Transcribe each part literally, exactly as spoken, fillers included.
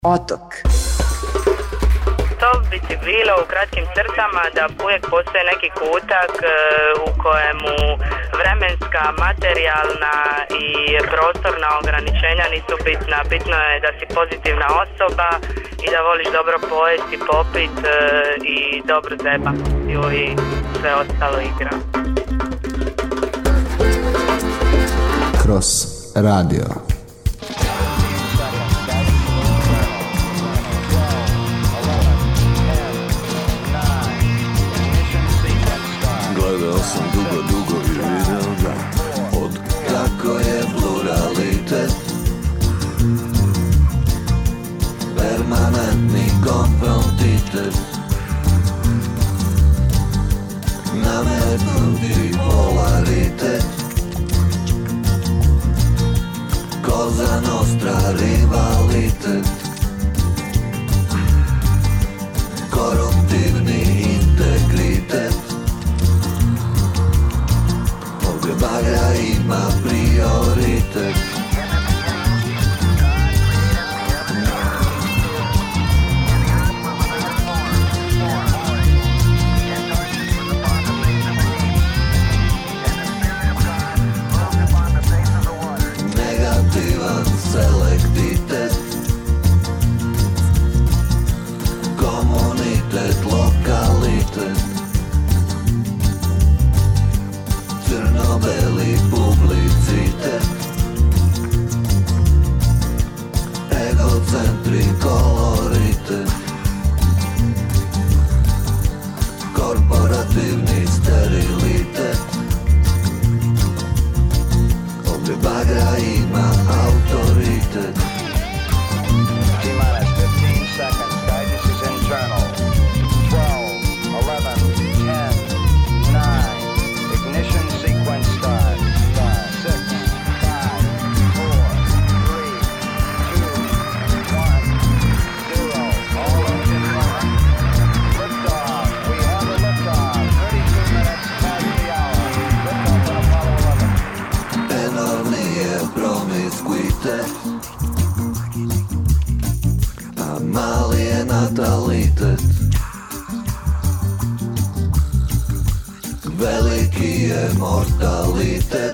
Otok. To bi ti bilo u kratkim crtama da uvijek postoji neki kutak u kojemu vremenska, materijalna i prostorna ograničenja nisu bitna. Bitno je da si pozitivna osoba i da voliš dobro pojesti, popit i dobro zebati i sve ostalo igra. Kroz radio. Gledao sam dugo, dugo i video da od kako je pluralitet permanentni konfrontitet nametnuti polaritet Cosa nostra rivalitet koruptivni integritet ovdje bagra ima prioritet negativan selektitet komunitet, lokalitet crno-beli publicitet egocentri koloritet korporativni sterilitet ovdje bagra ima autoritet T-minus fifteen seconds, guidance is internal. twelve, eleven, ten, nine, ignition sequence start. six, five, four, three, two, one, zero. All engine running. Liftoff. We have a liftoff. thirty-two minutes past the hour. Liftoff on Apollo eleven. enormni je promiskuitet a mali je natalitet veliki je mortalitet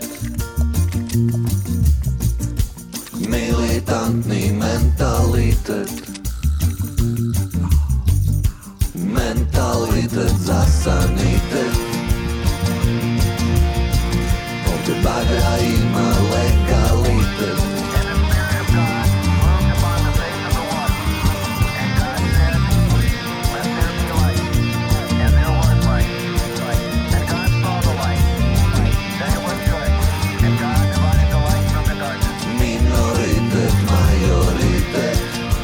militantni mentalitet mentalitet za sanitet ovdje bagra ima legalitet minoritet, majoritet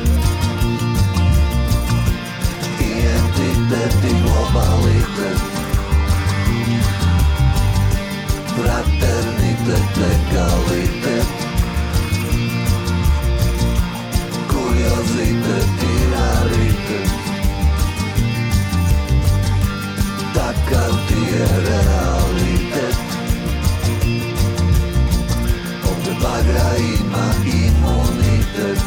identitet i globalitet fraternitet, legalitet kuriozitet i raritet takav ti je realitet ovdje bagra ima imunitet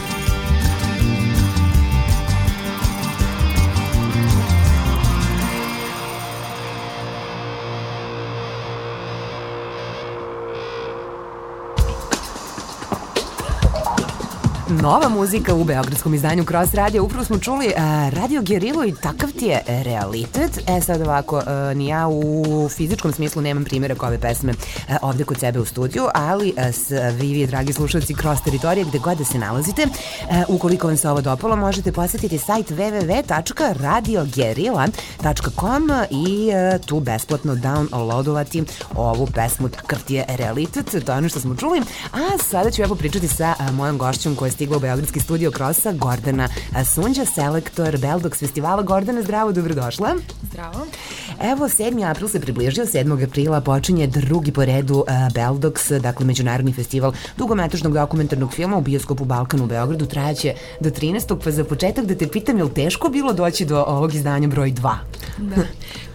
Nova muzika u beogradskom izdanju Cross Radio. Upravo smo čuli uh, Radio Gerilu i takav ti je realitet. E sad ovako, uh, ni ja u fizičkom smislu nemam primjerak ove pesme uh, ovde kod sebe u studiju, ali uh, svi vi, dragi slušalci Cross Teritorije, gde god da se nalazite, uh, ukoliko vam se ovo dopalo, možete posjetiti sajt w w w tačka radio gerila tačka com i uh, tu besplatno downloadovati ovu pesmu Takav ti je realitet. To je ono što smo čuli. A sada ću ja popričati sa uh, mojom gošćom koja je stigla u beogradski studio Crossa, Gordana Sunđa, selektor Beldox festivala. Gordana, zdravo, dobrodošla. Zdravo. Evo, sedmi april se približio, sedmog aprila počinje drugi po redu uh, Beldox, dakle Međunarodni festival dugometražnog dokumentarnog filma u bioskopu Balkan u Beogradu. Trajaće do trinaestog. Pa za početak da te pitam, je li teško bilo doći do ovog izdanja broj dva? Da.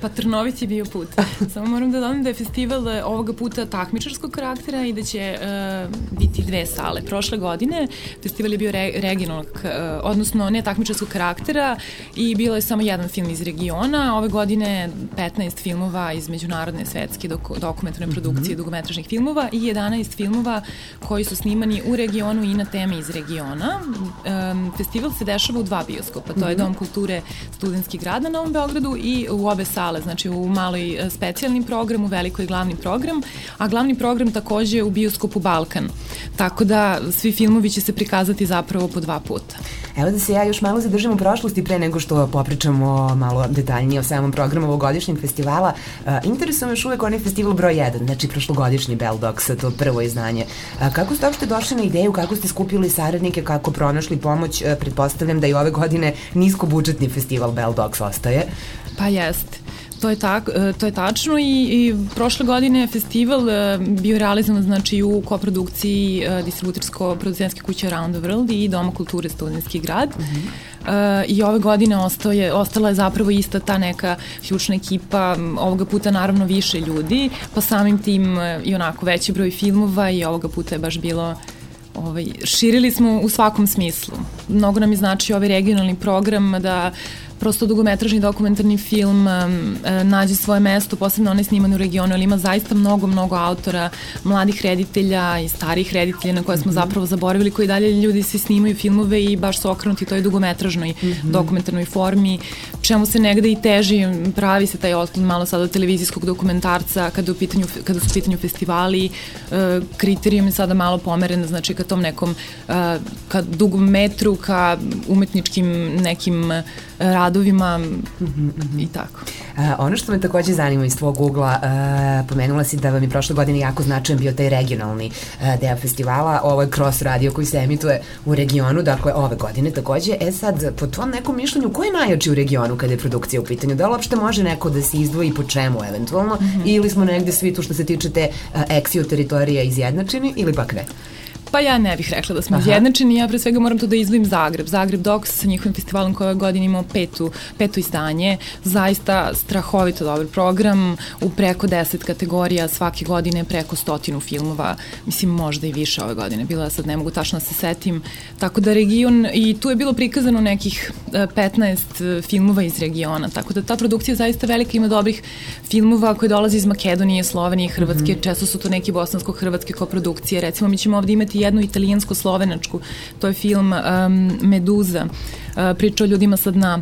Pa trnovit je bio put. Samo moram da dodam da je festival ovoga puta takmičarskog karaktera i da će uh, biti dve sale. Prošle godine festival je bio re, regionalnog, uh, odnosno ne takmičarskog karaktera i bilo je samo jedan film iz regiona. Ove godine petnaest filmova iz međunarodne svetske dok, dokumentarne produkcije, mm-hmm. dugometražnih filmova i jedanaest filmova koji su snimani u regionu i na teme iz regiona. Um, festival se dešava u dva bioskopa. To je Dom kulture Studentski grad na Novom Beogradu i u obe sale, znači u maloj specijalni program, u velikoj glavni program, a glavni program takođe u bioskopu Balkan. Tako da svi filmovi će se prikazati zapravo po dva puta. Evo da se ja još malo zadržim u prošlosti pre nego što popričamo malo detaljnije o samom programu ovogodišnjeg festivala. Uh, interesuje me još uvek onaj festival broj jedan, znači prošlogodišnji Bell Dogs, to prvo izdanje. Uh, kako ste uopšte došli na ideju, kako ste skupili saradnike, kako pronašli pomoć? Uh, pretpostavljam da i ove godine niskobudžetni festival Bell Dogs ostaje. Pa jeste. To je, tak, to je tačno i, i prošle godine je festival bio realizovan znači u koprodukciji distributorsko-producentske kuće Around the World i Doma kulture Studentski grad. Mm-hmm. Uh, i ove godine ostaje, ostala je zapravo ista ta neka ključna ekipa, ovoga puta naravno više ljudi, pa samim tim i onako veći broj filmova i ovoga puta je baš bilo Ovaj, širili smo u svakom smislu. Mnogo nam je znači ovaj regionalni program da prosto dugometražni dokumentarni film um, nađe svoje mesto, posebno onaj sniman u regionu, ali ima zaista mnogo, mnogo autora, mladih reditelja i starih reditelja na koje smo zapravo zaboravili, koji dalje ljudi svi snimaju filmove i baš su okrenuti toj dugometražnoj mm-hmm. dokumentarnoj formi, čemu se negde i teži, pravi se taj otklon malo sada od televizijskog dokumentarca kada, u pitanju, kada su u pitanju festivali, uh, kriterijum je sada malo pomeren, znači ka tom nekom, uh, ka dugom metru, ka umetničkim nekim radovima mm-hmm. i tako. Uh, ono što me takođe zanima iz tvog ugla, uh, pomenula si da vam je prošle godine jako značajan bio taj regionalni uh, deo festivala, ovo je Cross Radio koji se emituje u regionu, dakle ove godine takođe. E sad, po tvom nekom mišljenju, ko je najjači u regionu kada je produkcija u pitanju? Da li uopšte može neko da se izdvoji po čemu eventualno, mm-hmm. ili smo negde svi tu što se tiče te uh, eksio teritorije izjednačeni ili pak ne? Pa ja ne bih rekla da smo izjednačeni, ja pre svega moram to da izdvojim Zagreb. Zagreb Docs sa njihovim festivalom koje godine imao petu, peto izdanje, zaista strahovito dobar program, u preko deset kategorija, svake godine preko stotinu filmova, mislim možda i više ove godine, bila sad ne mogu tačno da se setim, tako da region, i tu je bilo prikazano nekih petnaest filmova iz regiona, tako da ta produkcija zaista velika, ima dobrih filmova koji dolaze iz Makedonije, Slovenije, Hrvatske, mm-hmm. često su to neke bosansko-hrvatske koprodukcije, recimo mi ćemo ovdje imati jednu italijansko-slovenačku, to je film um, Meduza, uh, priča o ljudima sa dna,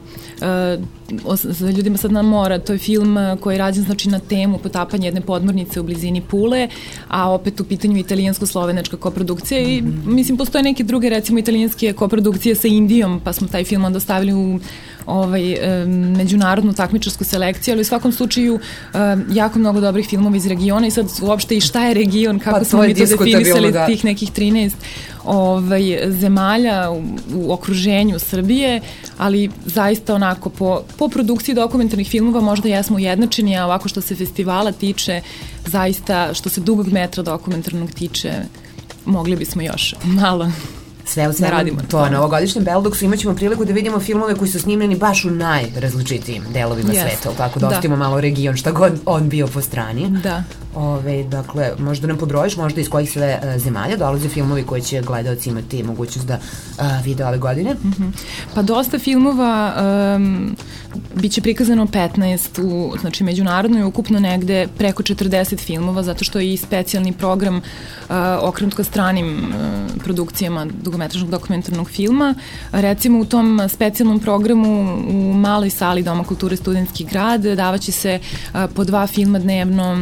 uh, o, o ljudima sa dna mora, to je film uh, koji je rađen znači na temu potapanja jedne podmornice u blizini Pule, a opet u pitanju italijansko-slovenačka koprodukcija i mm-hmm. mislim postoje neke druge recimo italijanske koprodukcije sa Indijom, pa smo taj film onda stavili u ovaj, um, međunarodnu takmičarsku selekciju, ali u svakom slučaju um, jako mnogo dobrih filmova iz regiona i sad uopšte i šta je region, kako pa, smo mi to definisali da. Tih nekih trinaest ovaj, zemalja u, u okruženju Srbije, ali zaista onako po, po produkciji dokumentarnih filmova možda jesmo ujednačeni, a ovako što se festivala tiče, zaista što se dugog metra dokumentarnog tiče, mogli bismo još malo sve u svemu to. Na ovogodišnjem Bell Dogsu imat ćemo priliku da vidimo filmove koji su snimljeni baš u najrazličitijim delovima yes. sveta, tako da ostavimo malo region, šta god on bio po strani. Da. Ove, dakle, možda nam podbrojiš možda iz kojih sve uh, zemalja dolaze filmovi koji će gledaoci imati mogućnost da uh, vide ove godine? Mm-hmm. Pa dosta filmova um, bit će prikazano petnaest u, znači međunarodno i ukupno negde preko četrdeset filmova, zato što je i specijalni program uh, okrenut ka stranim uh, produkcijama dugometražnog dokumentarnog filma. Recimo u tom specijalnom programu u maloj sali Doma kulture Studentski grad davaće se uh, po dva filma dnevno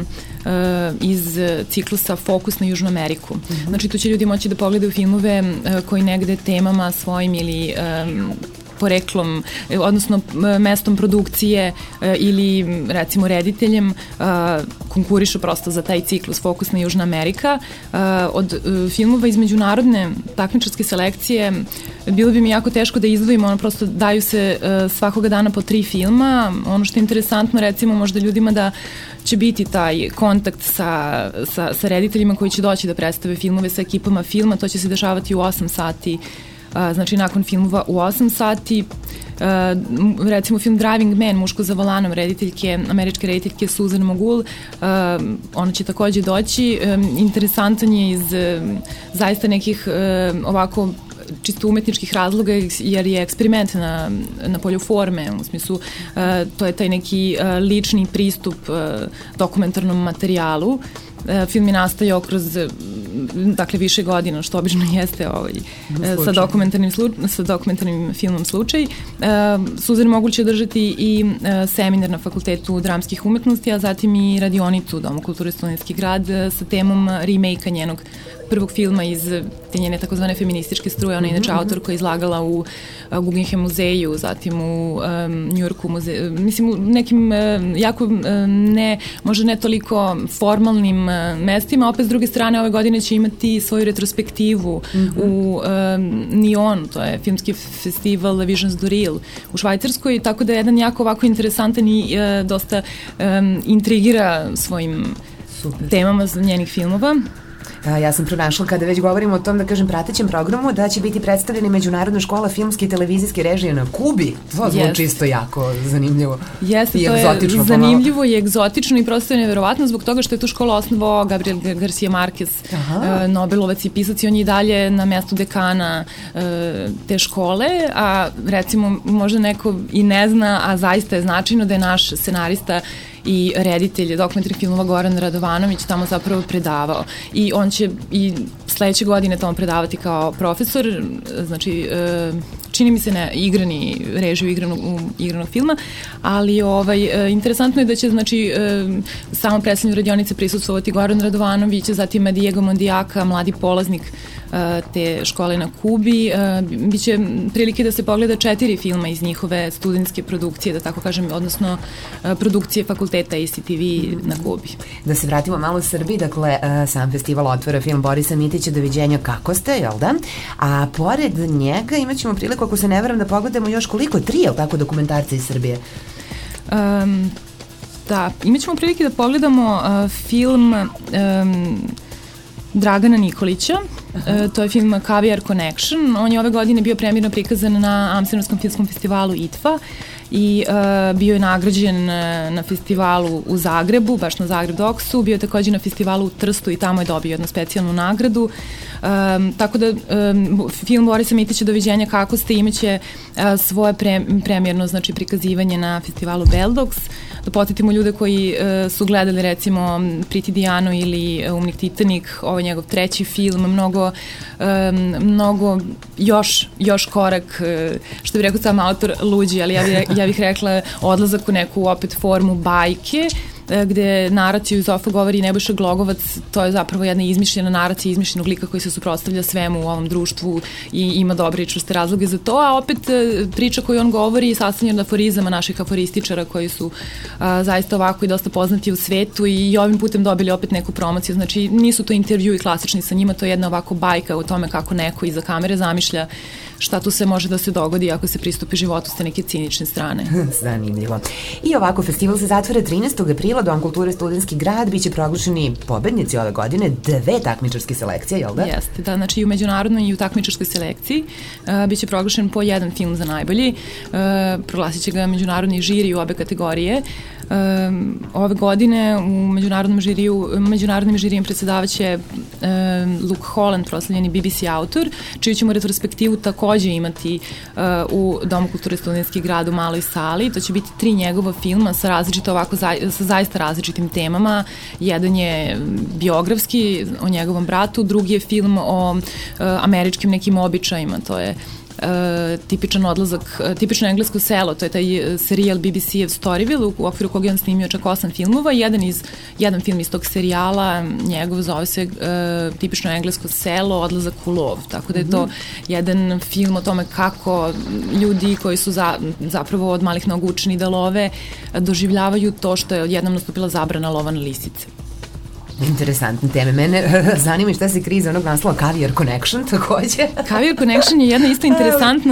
iz ciklusa Fokus na Južnu Ameriku. Mm-hmm. Znači tu će ljudi moći da pogledaju filmove koji negde temama svojim ili um, poreklom, odnosno mestom produkcije ili recimo rediteljem konkurišu prosto za taj ciklus Fokus na Južna Amerika. Od filmova iz međunarodne takmičarske selekcije bilo bi mi jako teško da izdvojimo, ono prosto daju se svakoga dana po tri filma. Ono što je interesantno recimo možda ljudima da će biti taj kontakt sa, sa, sa rediteljima koji će doći da predstave filmove sa ekipama filma, to će se dešavati u osam sati, a, znači nakon filmova u osam sati Uh, recimo film Driving Man, Muško za volanom, rediteljke, američke rediteljke Susan Mogul, uh, ona će takođe doći. Um, interesantan je iz um, zaista nekih um, ovako čisto umetničkih razloga, jer je eksperiment na, na polju forme, u smislu uh, to je taj neki uh, lični pristup uh, dokumentarnom materijalu. Uh, film je nastajao kroz dakle više godina, što obično jeste ovaj, uh, sa, dokumentarnim slu, sa dokumentarnim filmom slučaj. Uh, Suzan Mogul će održati i uh, seminar na Fakultetu dramskih umetnosti, a zatim i radionicu u Domu kulture Studentski grad uh, sa temom remake-a njenog prvog filma iz te njene takozvane feminističke struje. Ona je inače autor koja je izlagala u uh, Guggenheim muzeju, zatim u um, Njujorku muzeju, mislim u nekim uh, jako uh, ne, možda ne toliko formalnim uh, mestima, opet s druge strane ove godine će imati svoju retrospektivu mm-hmm. u um, Nionu, to je filmski festival Visions du Real u Švajcarskoj, tako da je jedan jako ovako interesantan i uh, dosta um, intrigira svojim Super. temama njenih filmova. Ja sam pronašla, kada već govorimo o tom, da kažem, pratećem programu, da će biti predstavljeni Međunarodna škola filmske i televizijske režije na Kubi. To zvuči yes. isto jako zanimljivo. Jeste, to je zanimljivo i egzotično i prosto je neverovatno zbog toga što je tu škola osnovao Gabriel Garcia Marquez, uh, Nobelovac i pisac, i on je i dalje na mestu dekana uh, te škole, a recimo možda neko i ne zna, a zaista je značajno da je naš scenarista i reditelj dokumentarnih filmova Goran Radovanović tamo zapravo predavao. I on će i sledeće godine tamo predavati kao profesor, znači čini mi se ne igrani, režiju igranog, igranog filma, ali ovaj, interesantno je da će znači samo predstavljanju radionice prisustvovati Goran Radovanović, zatim Diego Mondijaka, mladi polaznik te škole na Kubi. Biće prilike da se pogleda četiri filma iz njihove studentske produkcije, da tako kažem, odnosno produkcije fakulteta A C T V na Kubi. Da se vratimo malo u Srbiji, dakle, sam festival otvara film Borisa Mitića Doviđenja kako ste, jel da? A pored njega imat ćemo priliku, ako se ne varam, da pogledamo još koliko, tri, jel tako, dokumentarca iz Srbije? Um, da, imat ćemo prilike da pogledamo uh, film um, Dragana Nikolića. Uh, to je film Caviar Connection. On je ove godine bio premijerno prikazan na Amsterdamskom filmskom festivalu I T F A i uh, bio je nagrađen na festivalu u Zagrebu, baš na Zagreb Doksu, bio je takođe na festivalu u Trstu i tamo je dobio jednu specijalnu nagradu. Um, tako da um, film Borisa Mitića Doviđenja kako ste imaće uh, svoje pre, premijerno znači prikazivanje na festivalu Beldox. Da podsjetimo ljude koji uh, su gledali recimo Pretty Dianu ili Umnik Titanik, ovo je njegov treći film, mnogo um, mnogo još, još korak, uh, što bi rekao sam autor, luđi, ali ja bih, ja bih rekla odlazak u neku opet formu bajke, gde naraciju iz ofa govori Nebojša Glogovac. To je zapravo jedna izmišljena naracija izmišljenog lika koji se suprotstavlja svemu u ovom društvu i ima dobre i čvrste razloge za to, a opet priča koju on govori je sastavljena od aforizama naših aforističara koji su a, zaista ovako i dosta poznati u svetu i ovim putem dobili opet neku promociju. Znači nisu to intervjui klasični sa njima, to je jedna ovako bajka o tome kako neko iza kamere zamišlja šta tu se može da se dogodi ako se pristupi životu s te neke cinične strane. Zanimljivo. I ovako, festival se zatvara trinaestog aprila, Dom kulture Studentski grad, biće proglašeni pobednici ove godine, dve takmičarske selekcije, jel da? Jeste, da, znači i u međunarodnoj i u takmičarskoj selekciji uh, biće proglašen po jedan film za najbolji, uh, proglasit će ga međunarodni žiri u obe kategorije. Um, ove godine u međunarodnom žiriju, međunarodnim žirijem predsedavaće um, Luke Holland, proslavljeni B B C autor, čiju ćemo retrospektivu takođe imati uh, u Domu kulture Studentski grad u maloj sali. To će biti tri njegova filma sa različito ovako, za, sa zaista različitim temama. Jedan je biografski o njegovom bratu, drugi je film o uh, američkim nekim običajima, to je Uh, tipičan odlazak, uh, tipično englesko selo, to je taj uh, serijal B B C-ev Storyville u okviru kog je on snimio čak osam filmova. Jedan, iz, jedan film iz tog serijala, njegov zove se uh, tipično englesko selo, odlazak u lov. Tako da je to jedan film o tome kako ljudi koji su za, zapravo od malih nogu učeni da love doživljavaju to što je odjednom nastupila zabrana lova na lisice. Interesantne teme. Mene zanima šta se krije iz onog naslova Caviar Connection takođe. Caviar Connection je jedna isto interesantna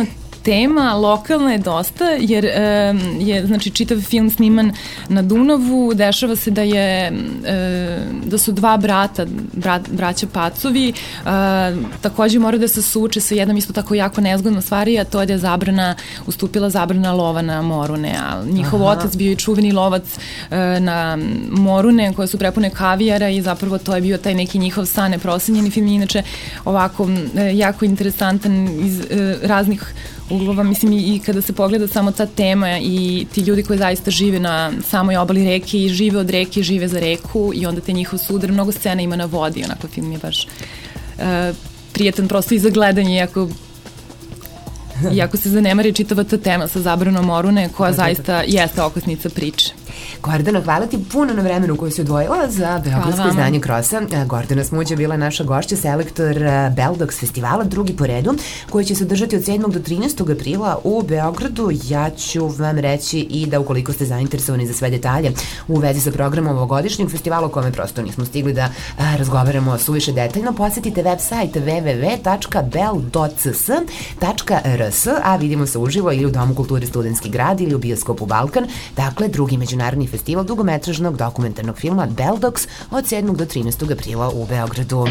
tema lokalna je dosta, jer e, je znači čitav film sniman na Dunavu, dešava se da je e, da su dva brata, brat, braća Pacovi, e, takođe mora da se suče sa jednom isto tako jako nezgodnom stvari, a to je da je zabrana, ustupila zabrana lova na morune, a njihov Aha. otac bio i čuveni lovac e, na morune koje su prepune kavijara i zapravo to je bio taj neki njihov san neprosenjeni film, inače ovako e, jako interesantan iz e, raznih uglova, mislim i, i kada se pogleda samo ta tema i ti ljudi koji zaista žive na samoj obali reke i žive od reke, žive za reku i onda te njihov sudar, mnogo scena ima na vodi, onako film je baš e, prijetan prosto i za gledanje, iako iako se zanemari čitava ta tema sa zabranom morune, koja zaista jeste okosnica priče. Gordana, hvala ti puno na vremenu koju si odvojila za beogradsko izdanje Krosa. Gordana Smuđa je bila naša gošća, selektor Beldox festivala, drugi po redu, koji će se održati od sedmog do trinaestog aprila u Beogradu. Ja ću vam reći i da ukoliko ste zainteresovani za sve detalje u vezi sa programom ovogodišnjeg festivala, o kome prosto nismo stigli da razgovaramo suviše detaljno, posetite website w w w tačka bel dot c s tačka r s, a vidimo se uživo ili u Domu kulture Studentski grad ili u bioskopu Balkan, dakle drugi međunarodni festival dugometražnog dokumentarnog filma Beldox od sedmog do trinaestog aprila u Beogradu.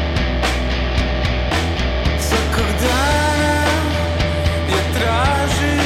Svakog dana je tražim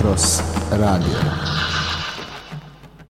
Kroz radio.